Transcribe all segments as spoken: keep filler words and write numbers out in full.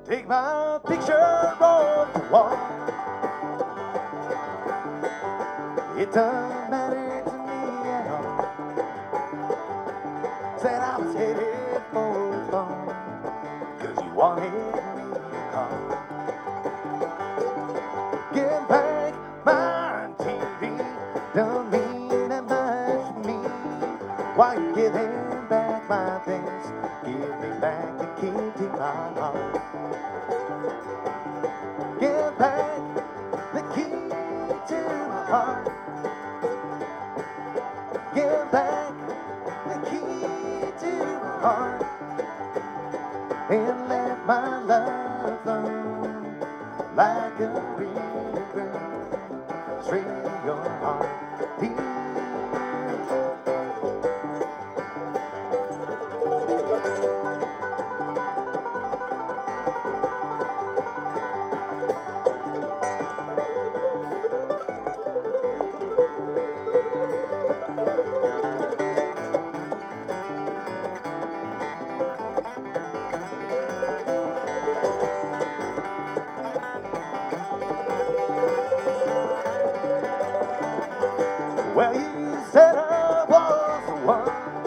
Take my picture off the wall. It doesn't matter to me at all. Said I was headed for a fall, cause you wanted me to call. Get back my T V, don't mean that much to me. While you're giving back my things, give me back the key to my heart. Give back the key to my heart. Give back the key to my heart. And let my love flow like a river straight in your heart. Well, you said I was the one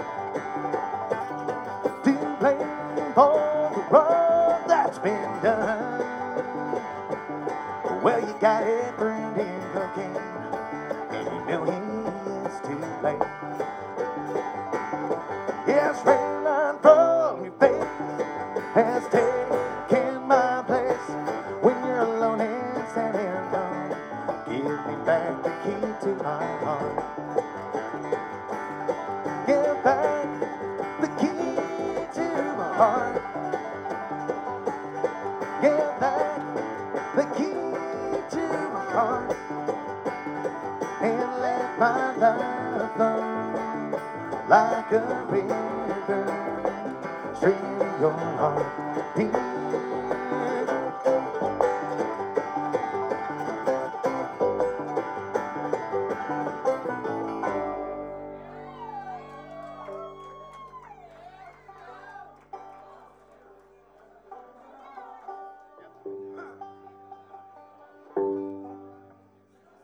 to blame for the wrong that's been done. Well, you got it burned in cocaine, and you know he is too late. Yes, rain line from your face has taken my place. When you're alone and standing alone, give me back the key to my heart. Give back the key to my heart. Give back the key to my heart. And let my love flow like a river straight in your heart.